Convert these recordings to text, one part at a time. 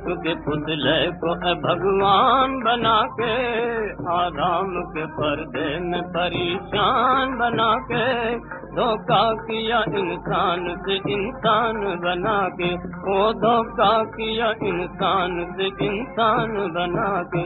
خاک کے پتلے کو اے بھگوان بنا کے، آرام کے پردے میں پریشان بنا کے، دھوکہ کیا انسان سے انسان بنا کے، وہ دھوکہ کیا انسان سے انسان بنا کے۔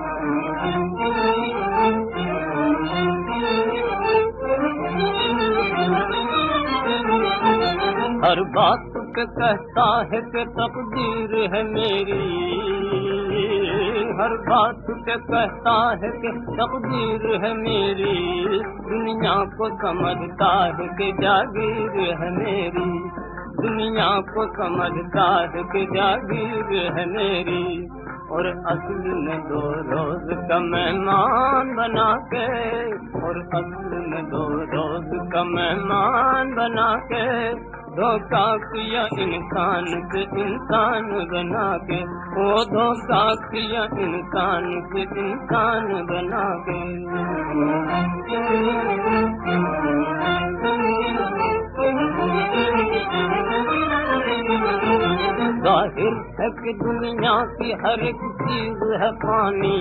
ہر بات پہ کہتا ہے کہ تقدیر ہے میری، ہر بات پہ کہتا ہے کہ تقدیر ہے میری، دنیا کو سمجھتا ہے کہ جاگیر ہے میری، دنیا کو سمجھتا ہے کہ جاگیر ہے میری، اور اصل میں 2 روز کا مہمان بنا کے، اور اصل میں 2 روز کا مہمان بنا کے، دھوکہ کیا انسان سے انسان بنا کے، وہ دھوکہ کیا انسان سے انسان بنا کے۔ ظاہر ہے کہ دنیا کی ہر ایک چیز ہے فانی،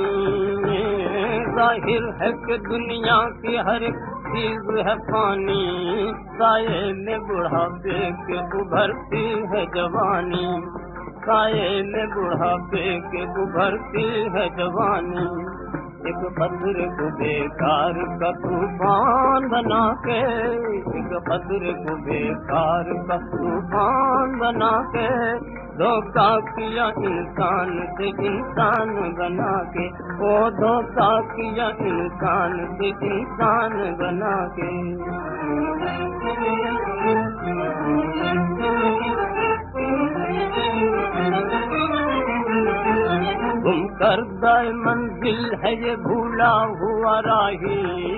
ظاہر ہے کہ دنیا کی ہر ایک چیز ہے فانی، سائے میں بڑھاپے کے ابھرتی ہے جوانی، سائے میں بڑھاپے کے ابھرتی ہے جوانی، ایک قدر کو بیکار کا طوفان بنا کے، ایک قدر کو بیکار کا طوفان بنا کے، دھوکہ کیا انسان سے انسان بنا کے، وہ دھوکہ کیا انسان سے انسان بنا کے۔ گم کردہ منزل ہے یہ بھولا ہوا راہی،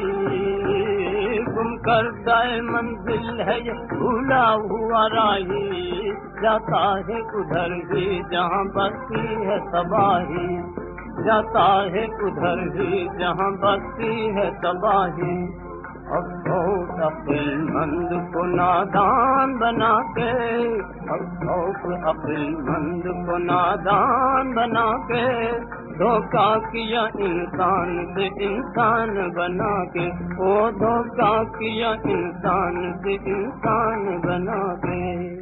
گم کردہ منزل ہے یہ بھولا ہوا راہی، جاتا ہے ادھر ہی جہاں بستی ہے تباہی، جاتا ہے ادھر ہی جہاں بستی ہے تباہی، افسوس عقل مند کو نادان بنا کے، افسوس عقل مند کو نادان بنا کے، دھوکہ کیا انسان سے انسان بنا کے، وہ دھوکہ کیا انسان سے انسان بنا کے۔